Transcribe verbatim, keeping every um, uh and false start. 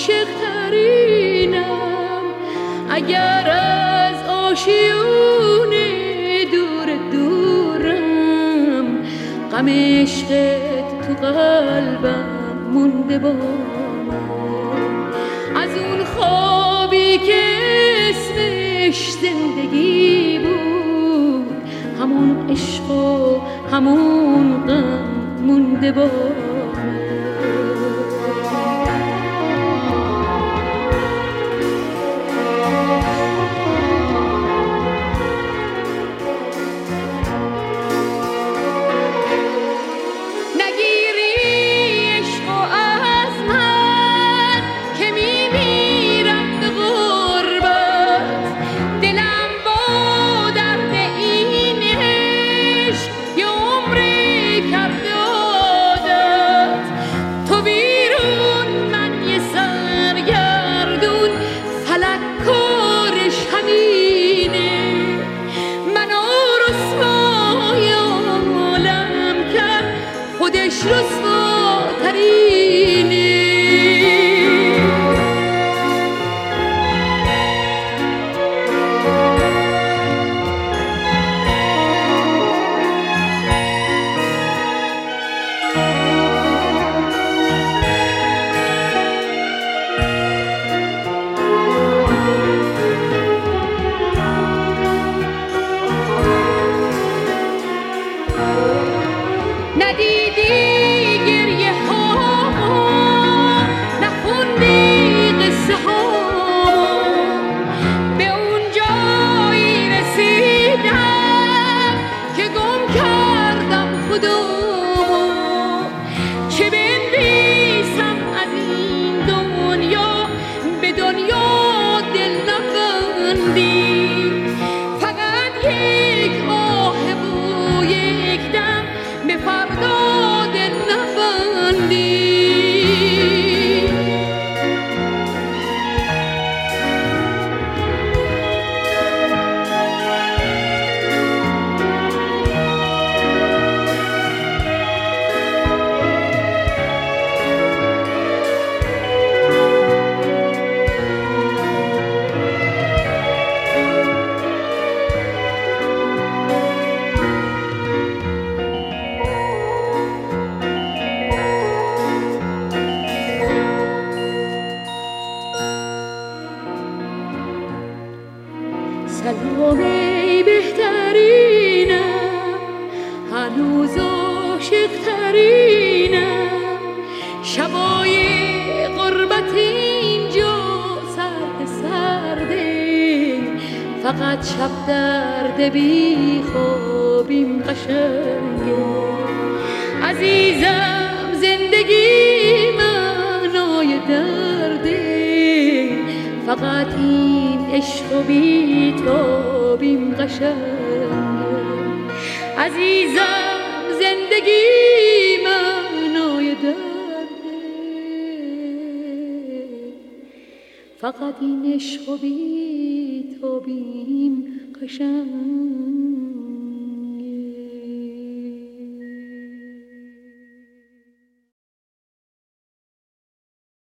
عاشق ترینم، اگر از آشیون دور دورم، غم عشقت تو قلبم مونده با از اون خوابی که اسمش زندگی بود، همون عشق و همون غم مونده با سلام ای بهترینم، هنوز عاشق ترینم، شبای غربت اینجا سرد سرده، فقط شب درد بی خوابیم قشنگه. عزیزم زندگی معنای درده، فقط این عشق و بی تابیم قشنگه. عزیزم زندگی معنای درده، فقط این عشق و بی تابیم قشنگه.